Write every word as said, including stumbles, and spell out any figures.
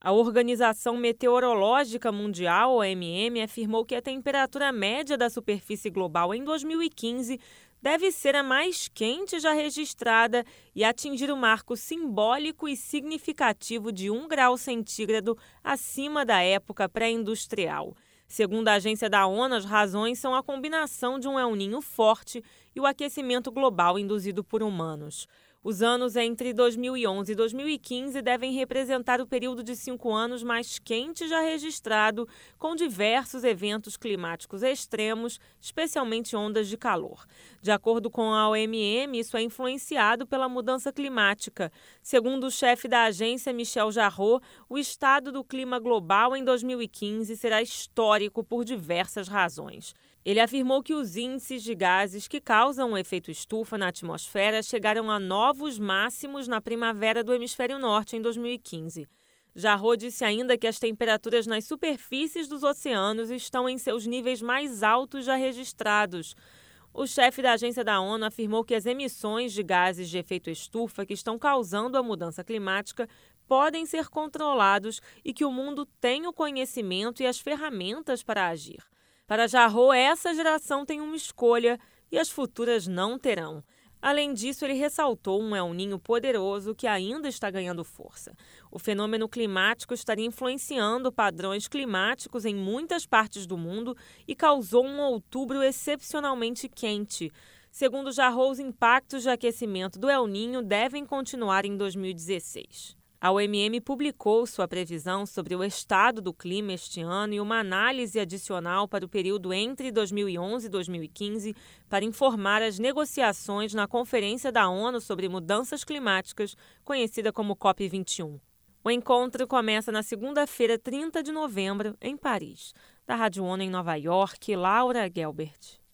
A Organização Meteorológica Mundial, O M M, afirmou que a temperatura média da superfície global em dois mil e quinze deve ser a mais quente já registrada e atingir o marco simbólico e significativo de um grau centígrado acima da época pré-industrial. Segundo a agência da ONU, as razões são a combinação de um El Niño forte e o aquecimento global induzido por humanos. Os anos entre dois mil e onze e dois mil e quinze devem representar o período de cinco anos mais quente já registrado, com diversos eventos climáticos extremos, especialmente ondas de calor. De acordo com a O M M, isso é influenciado pela mudança climática. Segundo o chefe da agência, Michel Jarraud, o estado do clima global em dois mil e quinze será histórico por diversas razões. Ele afirmou que os índices de gases que causam o efeito estufa na atmosfera chegaram a novos máximos na primavera do hemisfério norte em dois mil e quinze. Jarraud disse ainda que as temperaturas nas superfícies dos oceanos estão em seus níveis mais altos já registrados. O chefe da agência da ONU afirmou que as emissões de gases de efeito estufa que estão causando a mudança climática podem ser controlados e que o mundo tem o conhecimento e as ferramentas para agir. Para Jarraud, essa geração tem uma escolha e as futuras não terão. Além disso, ele ressaltou um El Niño poderoso que ainda está ganhando força. O fenômeno climático estaria influenciando padrões climáticos em muitas partes do mundo e causou um outubro excepcionalmente quente. Segundo Jarraud, os impactos de aquecimento do El Niño devem continuar em dois mil e dezesseis. A O M M publicou sua previsão sobre o estado do clima este ano e uma análise adicional para o período entre dois mil e onze e dois mil e quinze para informar as negociações na Conferência da ONU sobre Mudanças Climáticas, conhecida como COP vinte e um. O encontro começa na segunda-feira, trinta de novembro, em Paris. Da Rádio ONU em Nova York, Laura Gelbert.